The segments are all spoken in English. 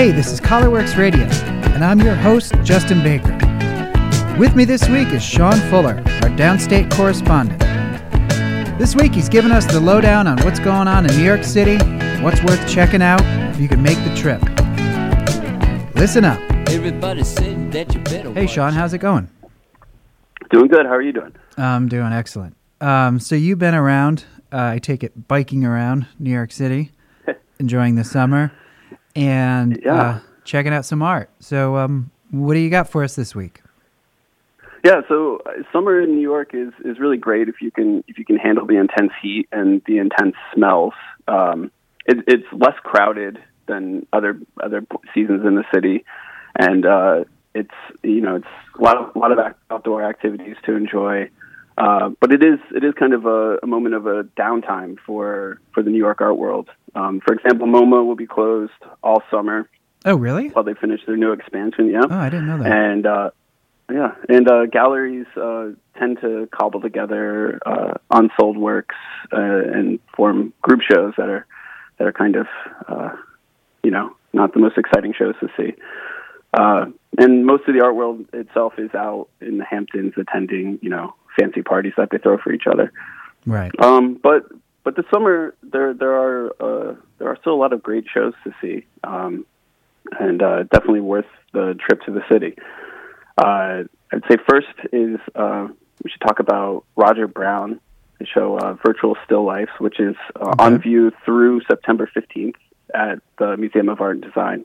Hey, this is Colorworks Radio, and I'm your host, Justin Baker. With me this week is Sean Fuller, our downstate correspondent. This week he's given us the lowdown on what's going on in New York City, what's worth checking out if you can make the trip. Listen up. Everybody said that you better Hey, Sean, how's it going? Doing good. How are you doing? I'm doing excellent. So you've been around, I take it, biking around New York City, enjoying the summer, and checking out some art. So what do you got for us this week? Yeah, so summer in New York is really great if you can handle the intense heat and the intense smells. It's less crowded than other seasons in the city, and it's a lot of outdoor activities to enjoy. But it is kind of a moment of a downtime for the New York art world. For example, MoMA will be closed all summer. Oh, really? While they finish their new expansion, yeah. Oh, I didn't know that. And galleries tend to cobble together unsold works and form group shows that are kind of not the most exciting shows to see. And most of the art world itself is out in the Hamptons attending fancy parties that they throw for each other. Right. But this summer there are still a lot of great shows to see, and definitely worth the trip to the city. I'd say first is we should talk about Roger Brown, the show Virtual Still Lifes, which is on view through September 15th at the Museum of Art and Design.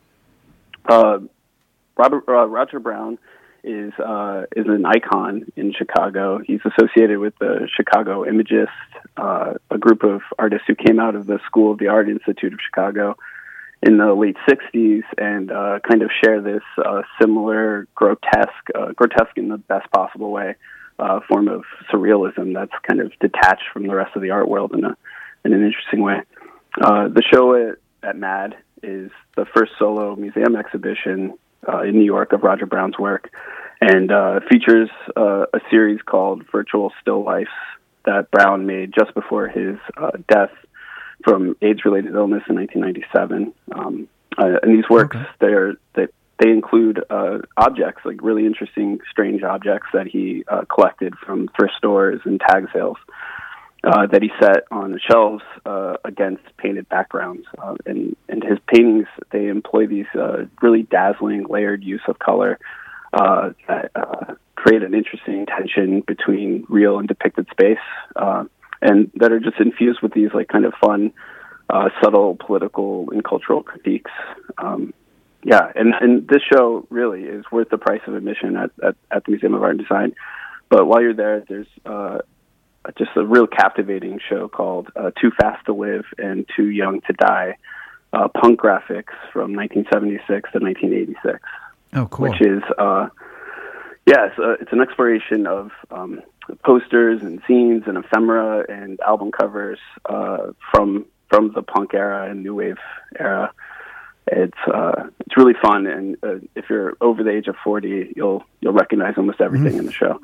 Roger Brown is an icon in Chicago. He's associated with the Chicago Imagists, a group of artists who came out of the School of the Art Institute of Chicago in the late 60s and kind of share this similar grotesque in the best possible way, form of surrealism that's kind of detached from the rest of the art world in an interesting way. The show at MAD is the first solo museum exhibition in New York of Roger Brown's work, and features a series called Virtual Still Lifes that Brown made just before his death from AIDS-related illness in 1997. And these works, they include objects, like really interesting, strange objects that he collected from thrift stores and tag sales that he set on the shelves against painted backgrounds. And his paintings, they employ these really dazzling, layered use of color that create an interesting tension between real and depicted space. And that are just infused with these like kind of fun, subtle political and cultural critiques. And this show really is worth the price of admission at the Museum of Art and Design. But while you're there, there's just a real captivating show called Too Fast to Live and Too Young to Die, punk graphics from 1976 to 1986. Oh, cool. Which is, it's an exploration of posters and scenes and ephemera and album covers from the punk era and new wave era. It's really fun, and if you're over the age of 40, you'll recognize almost everything in the show.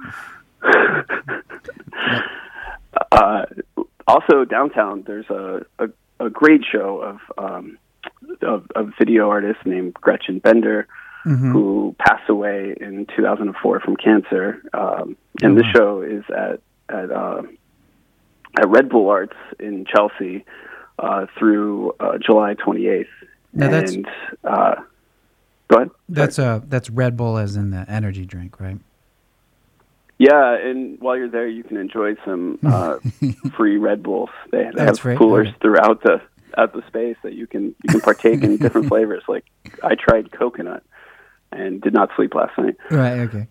Also downtown, there's a great show of video artist named Gretchen Bender, who passed away in 2004 from cancer. And this show is at Red Bull Arts in Chelsea through July 28th. Now go ahead. That's Red Bull as in the energy drink, right? Yeah, and while you're there, you can enjoy some free Red Bulls. They have coolers throughout the space that you can partake in different flavors. Like I tried coconut and did not sleep last night. Right. Okay.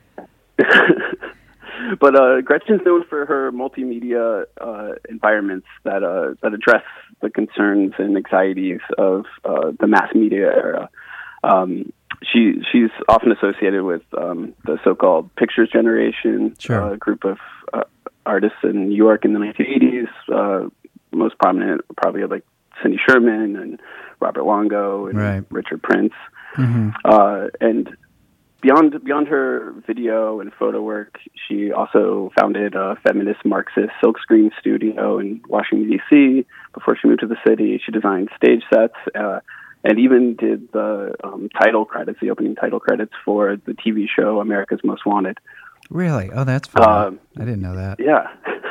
But Gretchen's known for her multimedia environments that address the concerns and anxieties of the mass media era. She's often associated with the so-called Pictures Generation, group of artists in New York in the 1980s. Most prominent, probably like Cindy Sherman and Robert Longo and Richard Prince. And beyond her video and photo work, she also founded a feminist Marxist silkscreen studio in Washington, D.C. Before she moved to the city, she designed stage sets and even did the title credits, the opening title credits for the TV show America's Most Wanted. Really? Oh, that's fun. I didn't know that. Yeah.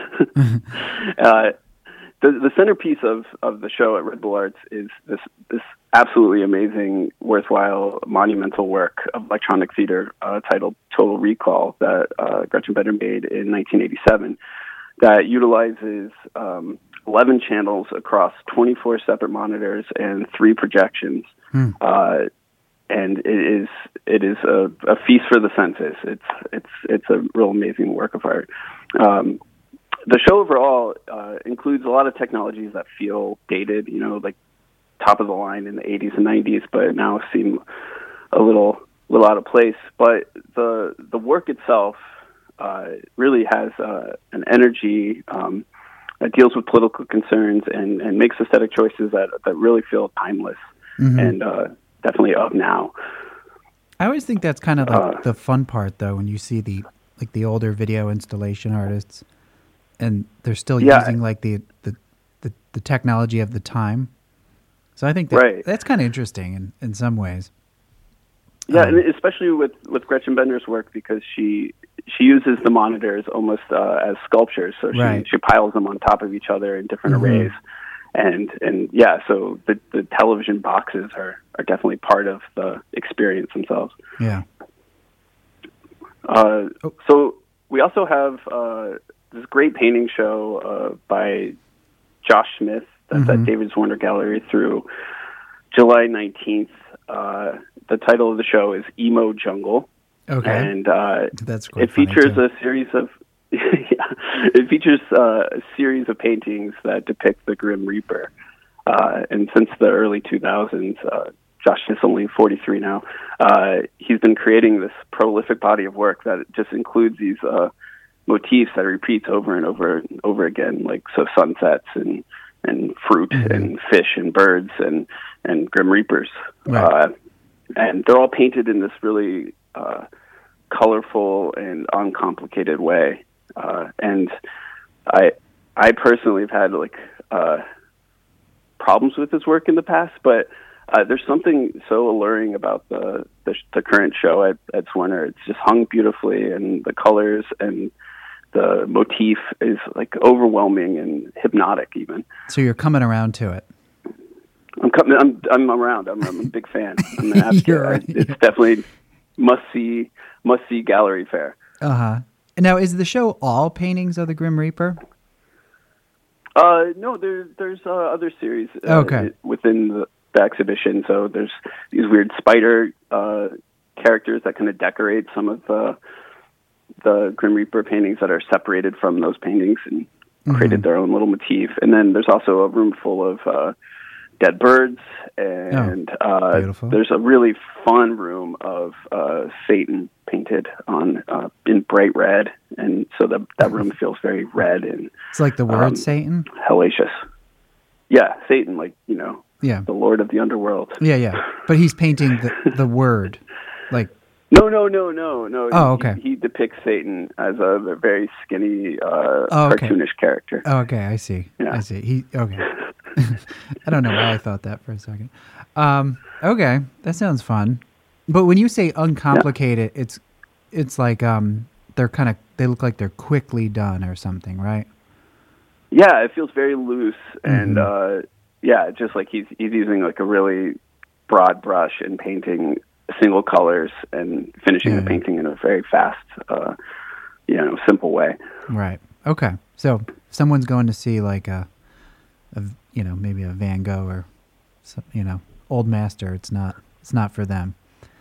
The centerpiece of the show at Red Bull Arts is this absolutely amazing, worthwhile, monumental work of electronic theater titled Total Recall that Gretchen Bender made in 1987 that utilizes 11 channels across 24 separate monitors and 3 projections. And it is a feast for the senses. It's a real amazing work of art. The show overall includes a lot of technologies that feel dated, like top of the line in the 80s and 90s, but now seem a little out of place. But the work itself really has an energy that deals with political concerns and makes aesthetic choices that really feel timeless and definitely of now. I always think that's kind of like the fun part, though, when you see the older video installation artists, and they're still using like the technology of the time. So I think that's kind of interesting in some ways. Yeah, and especially with Gretchen Bender's work, because she uses the monitors almost as sculptures. So she piles them on top of each other in different arrays. And so the television boxes are definitely part of the experience themselves. Yeah. So we also have this great painting show by Josh Smith that's at David Warner Gallery through July 19th. The title of the show is Emo Jungle. Okay. And that's quite it features a series of it features a series of paintings that depict the Grim Reaper. And since the early 2000s, Josh is only 43 now. He's been creating this prolific body of work that just includes these motifs that repeats over and over again, like sunsets and fruit and fish and birds and Grim Reapers. Right. And they're all painted in this really colorful and uncomplicated way. And I personally have had problems with his work in the past, but there's something so alluring about the current show at Warner. It's just hung beautifully, and the colors and the motif is like overwhelming and hypnotic even. So you're coming around to it. I'm around. I'm a big fan. I'm gonna have to, right. It's definitely must see gallery fare. Now, is the show all paintings of the Grim Reaper? No, there's other series within the exhibition. So there's these weird spider characters that kind of decorate some of the Grim Reaper paintings that are separated from those paintings and created their own little motif. And then there's also a room full of dead birds, and there's a really fun room of Satan painted on in bright red, and so that room feels very red and it's like the word Satan, hellacious. Yeah, Satan, the Lord of the underworld. Yeah. But he's painting the word, like. No. Oh, okay. He depicts Satan as a very skinny, cartoonish character. Oh, okay. I see. Yeah. I see. Okay. I don't know why I thought that for a second. Okay, that sounds fun. But when you say uncomplicated, it's like they look like they're quickly done or something, right? Yeah, it feels very loose, and just like he's using like a really broad brush and painting single colors and finishing the painting in a very fast, simple way. Right. Okay. So if someone's going to see like maybe a Van Gogh or Old Master, it's not for them.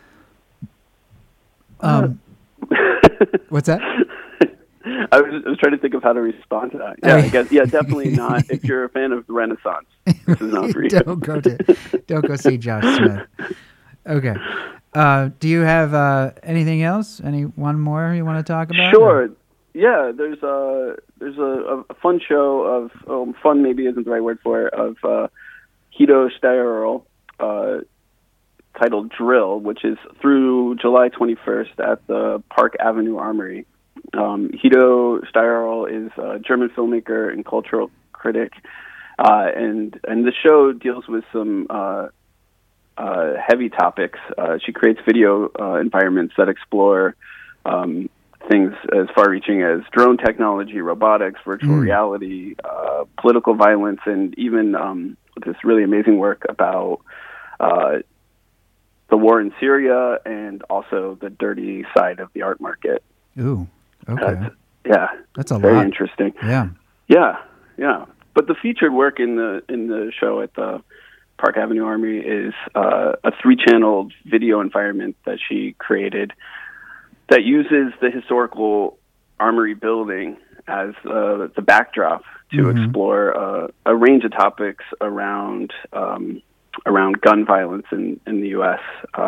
What's that? I was trying to think of how to respond to that. Yeah, I guess. Yeah, definitely not. If you're a fan of the Renaissance, this is not for you. Don't go see Josh Smith. Okay. Do you have anything else? One more you want to talk about? Sure. Or? Yeah, there's a fun show of fun maybe isn't the right word for it, of Guido Steyerl titled Drill, which is through July 21st at the Park Avenue Armory. Guido Steyerl is a German filmmaker and cultural critic, and the show deals with some heavy topics. She creates video environments that explore things as far-reaching as drone technology, robotics, virtual reality, political violence, and even this really amazing work about the war in Syria and also the dirty side of the art market. Ooh, okay. That's a very lot. interesting. Yeah. But the featured work in the show at the Park Avenue Armory is a 3-channeled video environment that she created that uses the historical Armory building as the backdrop to explore a range of topics around gun violence in the U.S.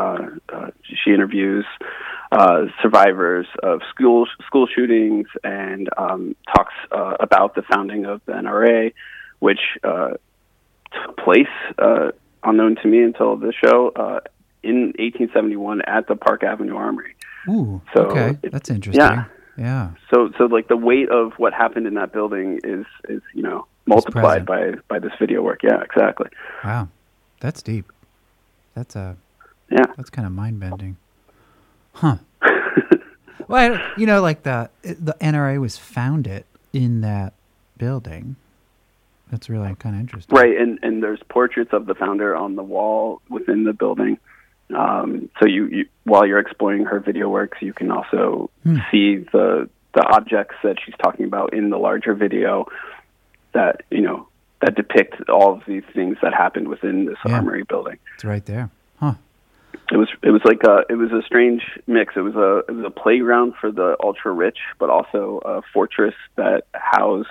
She interviews survivors of school shootings and talks about the founding of the NRA, which took place, unknown to me until the show, in 1871 at the Park Avenue Armory. Ooh, so okay, that's interesting. Yeah. So like the weight of what happened in that building is multiplied by this video work. Yeah, exactly. Wow, that's deep. That's that's kind of mind bending. Huh. Well, like the NRA was founded in that building. That's really kind of interesting. Right, and there's portraits of the founder on the wall within the building. So you while you're exploring her video works, you can also see the objects that she's talking about in the larger video that depict all of these things that happened within this Armory building. It's right there. Huh. It was a strange mix. It was a playground for the ultra rich, but also a fortress that housed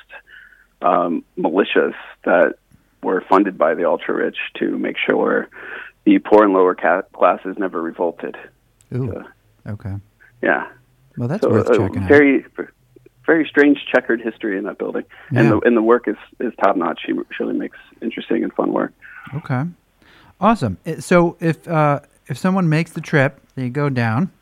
militias that were funded by the ultra rich to make sure the poor and lower classes never revolted. Ooh. Okay. Yeah. Well, that's worth checking out. Very strange checkered history in that building, and the work is top notch. She really makes interesting and fun work. Okay. Awesome. So if someone makes the trip, they go down,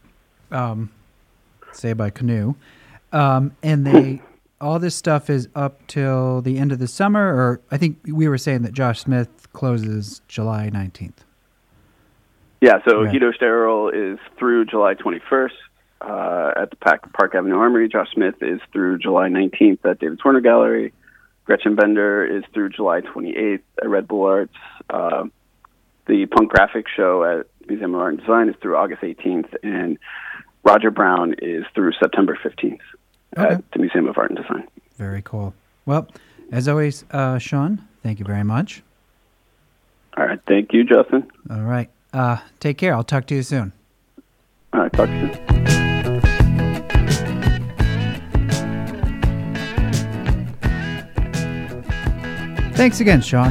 say by canoe, and they all this stuff is up till the end of the summer, or I think we were saying that Josh Smith closes July 19th. Yeah, so Guido Sterol is through July 21st at the Park Avenue Armory. Josh Smith is through July 19th at David Werner Gallery. Gretchen Bender is through July 28th at Red Bull Arts. The Punk Graphic Show at Museum of Art and Design is through August 18th, and Roger Brown is through September 15th at the Museum of Art and Design. Very cool. Well, as always, Sean, thank you very much. All right. Thank you, Justin. All right. Take care. I'll talk to you soon. All right. Talk to you soon. Thanks again, Sean.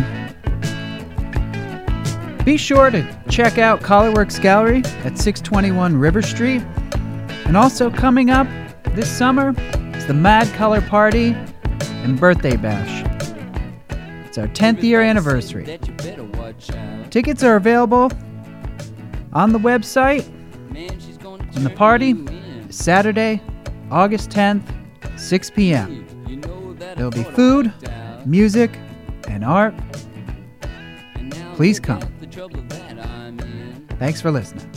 Be sure to check out Colorworks Gallery at 621 River Street. And also coming up this summer is the Mad Color Party and Birthday Bash. It's our 10th year anniversary. Tickets are available on the website. And the party is Saturday, August 10th, 6 p.m. There'll be food, music, and art. Please come. Thanks for listening.